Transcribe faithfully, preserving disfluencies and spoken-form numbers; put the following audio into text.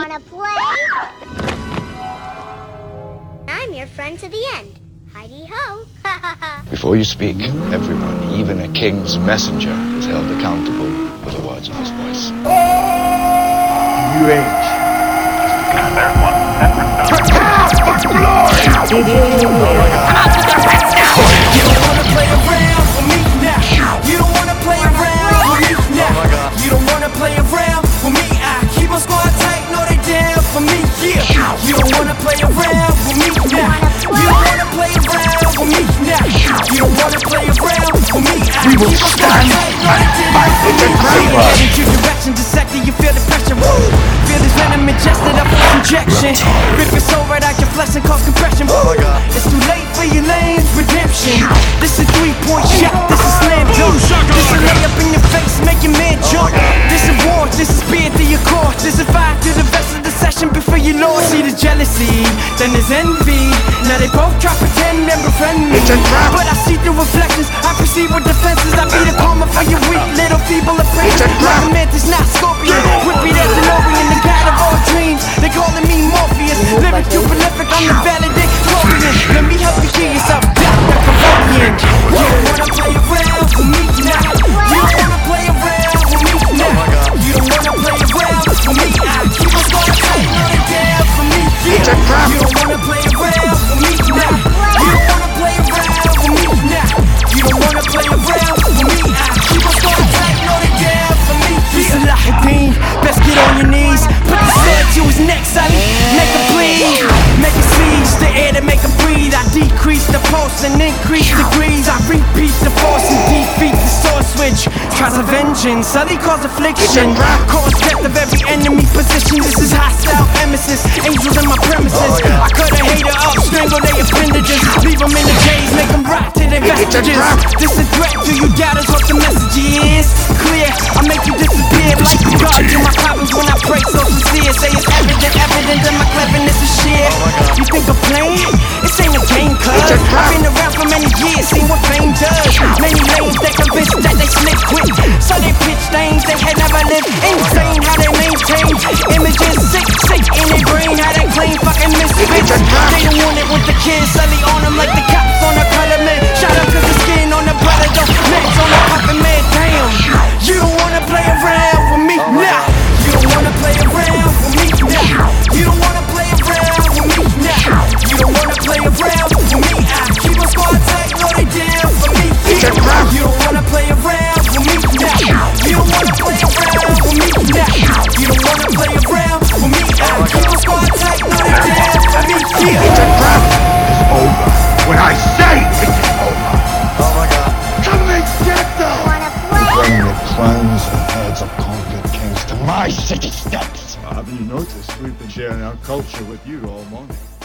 Wanna play? I'm your friend to the end. Heidi-ho. Before you speak, everyone, even a king's messenger, is held accountable for the words of his voice. New age. There's one. Prepare for glory! You don't wanna play around with me now. You don't wanna play around with me now. You don't wanna play around with me. I keep on squad tight, know they down for me. Yeah. You don't wanna play around with me now. You don't wanna play around with me now. You don't wanna play around with me. I We will keep on squad stand tight, know they down by for the me. ground. Head in your direction, the sector you feel the pressure. Woo. Feel this venom ingested up for injection. Rip your soul right out your flesh and cause compression. Woo. It's too late for your lane's redemption. This is three-point shot, this is slam dunk. This is lay up in your face, make your man jump. This is war, this is spear through your core. This is fire through the rest of the session before you lost. See the jealousy, then there's envy. Now they both try to pretend and befriend me. It's a trap. But I see through reflections, I perceive with defenses. I be the karma for your weak little feeble apprentice. It's a trap. Like a mantis, not scorpion. Whippy that DeLorean, the god of all dreams. They calling me Morpheus, living too prolific, I'm the valedictorian. Let me help you hear yourself, Doctor Cavalian. You don't wanna play around with me now. You don't wanna play around with me now. You don't wanna play around with me. I keep on going tight, know they down for me. It's a trap. You don't wanna play around with me now. You don't wanna play around with me now. You don't wanna play around with me. I keep on going tight, know they down for me. Salahuddin, best get on your knees. Put the sword to his neck, Sully. Make him bleed. Make him seize the air to make him breathe. I decrease the pulse and increase degrees. I repeat the force and defeat the sword switch. Tries a vengeance, Sully cause affliction. Cause death of every enemy position. This is hostile emesis. Angels in my premises. I cut a hater up, strangle their appendages. Leave them in the caves, make them rot to their vestiges. This is a threat to you doubters, what the message is. Clear, I make you disappear like the God. Do my problems when I pray so sincere. Say it's evident, evident that my cleverness is sheer. You think I'm playing? This ain't a game, cuz I've been around for many years, seen what fame does. Many lanes they convinced that they slip quick. So they pitch things they had never lived. Insane how they maintain images, sick, sick in their brain. How they claim fucking misfits. They don't want it with the kids, Sully on them like the cops on a color man. Shot up cause the skin on the brother, though. Meds on the puppet man, damn. You don't wanna play around with me, nah. You don't wanna play around with me, nah. You don't wanna play around with me, nah. You don't wanna play around with me. I keep on squad tight, know they down for me. Yeah. You don't wanna play around with me, nah. You don't wanna play around with me, nah. You don't wanna play around with me. I keep on squad tight, know they down for me. Yeah. It's a trap. It's over. When I say it's over. Oh my god. Come and get them! Wanna play? Bring the clans and herds of conquered kings to my city steps. Haven't you noticed we've been sharing our culture with you all morning?